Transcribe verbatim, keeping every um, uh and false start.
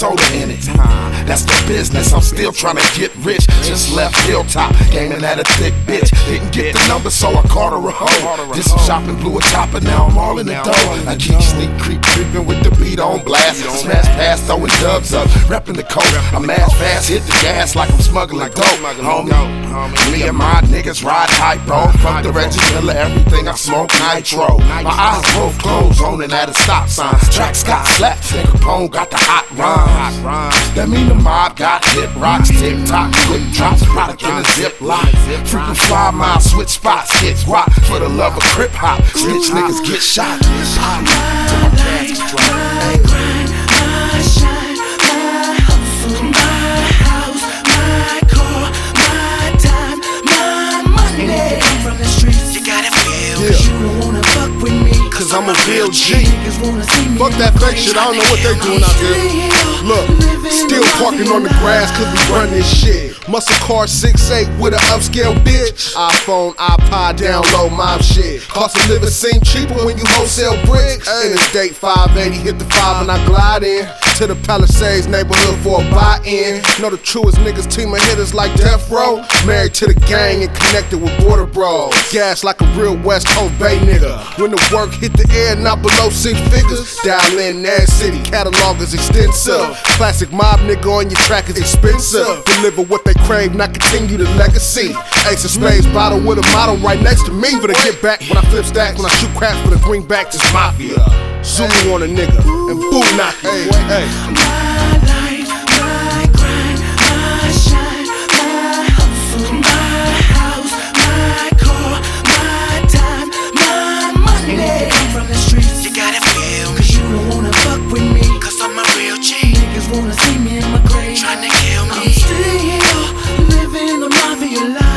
soda in it. That's the business, I'm still trying to get rich. Just left Hilltop, gaming at a thick bitch. Didn't get the number, so I called her a hoe. Did some shopping, blew a chopper, now I'm all in the dough. I keep sneak creep creeping with the beat on blast. Smash past, throwing dubs up, repping the coat. I'm ass fast, hit the gas like I'm smuggling dope. Homie, me and my niggas ride hypo. Fuck the Reggie Miller, everything I smoke nitro. My eyes both closed, zoning at a stop sign. Tracks got slaps, and Capone got the hot rhymes. That mean the mob got hit rocks, tick-tock, quick drops, product in a ziplock. Frequent fly mile, switch spots, hit rock. For the love of crip hop, snitch niggas get shot. My life, my grind, my shine, my hustle, my house, my car, my time, my money. Anything from the streets, you gotta feel. Yeah. Cause you don't wanna fuck with me, Cause I'm a real G. Fuck Fuck that fake shit, I don't know what they doing out there. Look, still parking on the grass cause we run this shit. Muscle car six eight with an upscale bitch. iPhone, iPod, download mob shit. Cost of living seem cheaper when you wholesale bricks. Interstate five eighty, hit the five and I glide in to the Palisades neighborhood for a buy-in. Know the truest niggas, team of hitters like Death Row. Married to the gang and connected with border bros. Gas like a real West Coast Bay nigga. When the work hit the air, not below six figures. Dial in Nash City, catalog is extensive. Classic mob nigga on your track is expensive. Deliver what they crave, not continue the legacy. Ace of Spades bottle with a model right next to me. For the get back when I flip stacks, when I shoot craps for the greenback, just mafia. Zulu on a nigga and boo knock it. Hey, hey. My life, my grind, my shine, my hustle, my house, my car, my time, my money. Anything from the streets, you gotta feel. Cause you don't wanna fuck with me, cause I'm a real G. Niggas wanna see me in my grave, tryna kill me. I'm still living a mafia life.